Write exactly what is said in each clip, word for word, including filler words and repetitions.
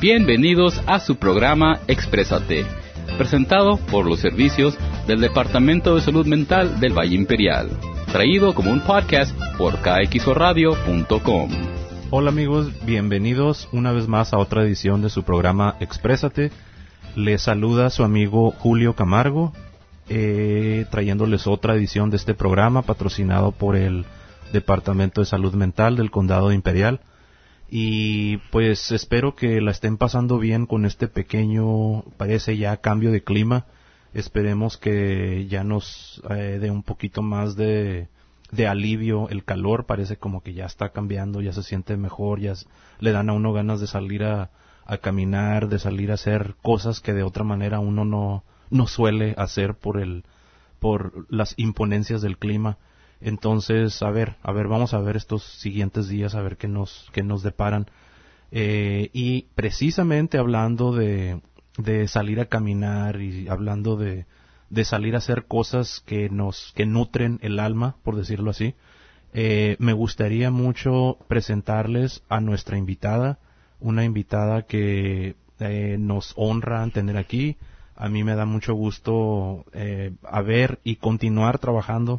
Bienvenidos a su programa Exprésate, presentado por los servicios del Departamento de Salud Mental del Valle Imperial, traído como un podcast por K X O radio punto com. Hola amigos, bienvenidos una vez más a otra edición de su programa Exprésate. Les saluda su amigo Julio Camargo, eh, trayéndoles otra edición de este programa patrocinado por el Departamento de Salud Mental del Condado de Imperial. Y pues espero que la estén pasando bien con este pequeño, parece ya cambio de clima. Esperemos que ya nos eh, dé un poquito más de, de alivio el calor. Parece como que ya está cambiando, ya se siente mejor, ya s- le dan a uno ganas de salir a, a caminar, de salir a hacer cosas que de otra manera uno no, no suele hacer por el, por las imponencias del clima. Entonces, a ver, a ver, vamos a ver estos siguientes días, a ver qué nos, qué nos deparan. Eh, y precisamente hablando de, de salir a caminar y hablando de, de salir a hacer cosas que nos, que nutren el alma, por decirlo así, eh, me gustaría mucho presentarles a nuestra invitada, una invitada que eh, nos honra tener aquí. A mí me da mucho gusto eh, haber y continuar trabajando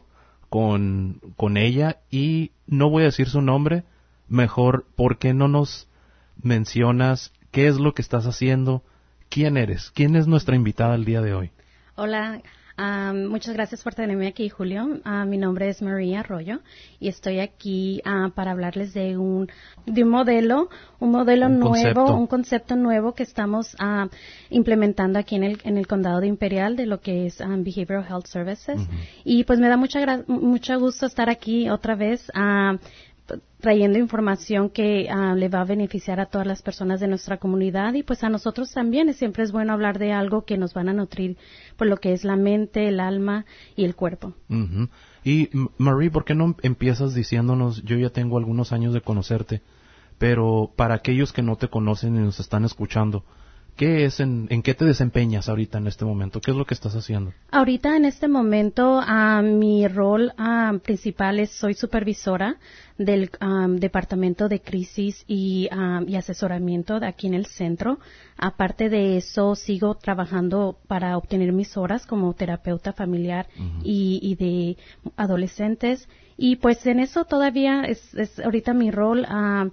con, con ella, y no voy a decir su nombre, mejor, ¿por qué no nos mencionas qué es lo que estás haciendo? ¿Quién eres? ¿Quién es nuestra invitada el día de hoy? Hola, um, muchas gracias por tenerme aquí, Julio. Uh, mi nombre es María Arroyo y estoy aquí uh, para hablarles de un de un modelo, un modelo Un nuevo, concepto. un concepto nuevo que estamos uh, implementando aquí en el en el condado de Imperial, de lo que es um, Behavioral Health Services. Ujú. Y pues me da mucha gra- mucho gusto estar aquí otra vez. Uh, trayendo información que uh, le va a beneficiar a todas las personas de nuestra comunidad, y pues a nosotros también. Siempre es bueno hablar de algo que nos van a nutrir por lo que es la mente, el alma y el cuerpo. Ujú. Y M- Marie, ¿por qué no empiezas diciéndonos, yo ya tengo algunos años de conocerte, pero para aquellos que no te conocen y nos están escuchando, ¿qué es, en, en qué te desempeñas ahorita en este momento? ¿Qué es lo que estás haciendo? Ahorita en este momento uh, mi rol uh, principal es soy supervisora del um, departamento de crisis y, um, y asesoramiento de aquí en el centro. Aparte de eso, sigo trabajando para obtener mis horas como terapeuta familiar Ujú. y, y de adolescentes. Y pues en eso todavía es, es ahorita mi rol. Uh,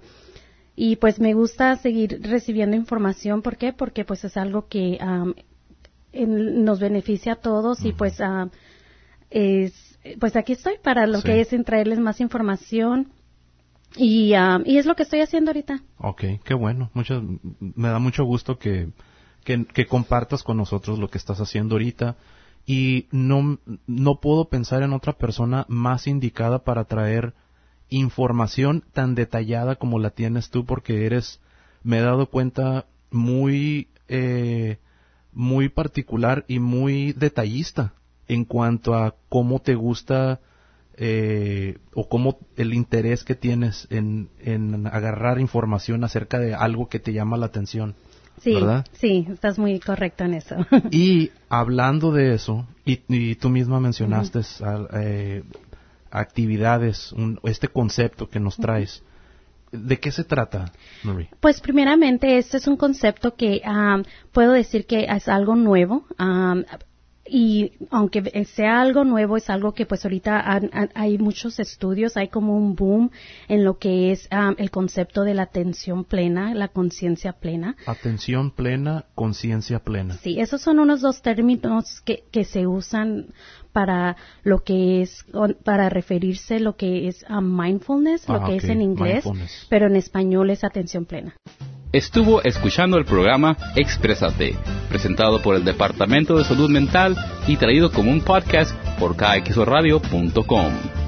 y pues me gusta seguir recibiendo información. ¿Por qué? Porque pues es algo que um, en- nos beneficia a todos. Y Ujú. pues ah, es pues aquí estoy para lo Sí. que es en traerles más información, y ah, y es lo que estoy haciendo ahorita. Ok, qué bueno. Mucho, me da mucho gusto que, que, que compartas con nosotros lo que estás haciendo ahorita. Y no, no puedo pensar en otra persona más indicada para traer información tan detallada como la tienes tú, porque eres, me he dado cuenta, muy, eh, muy particular y muy detallista en cuanto a cómo te gusta eh, o cómo el interés que tienes en, en agarrar información acerca de algo que te llama la atención. Sí, ¿Verdad? sí, estás muy correcto en eso. Y hablando de eso, y, y tú misma mencionaste al- eh, actividades, un- este concepto que nos traes, ¿de qué se trata, Marie? Pues primeramente este es un concepto que ah, puedo decir que es algo nuevo. ah, Y aunque sea algo nuevo, es algo que pues ahorita han- han- hay muchos estudios, hay como un boom en lo que es um, el concepto de la atención plena, la conciencia plena. Atención plena, conciencia plena. Sí, esos son unos dos términos que, que se usan para lo que es, o- para referirse lo que es a mindfulness, lo Ah, que ok, es en inglés, mindfulness. pero en español es atención plena. Estuvo escuchando el programa Exprésate, presentado por el Departamento de Salud Mental y traído como un podcast por K X O radio punto com.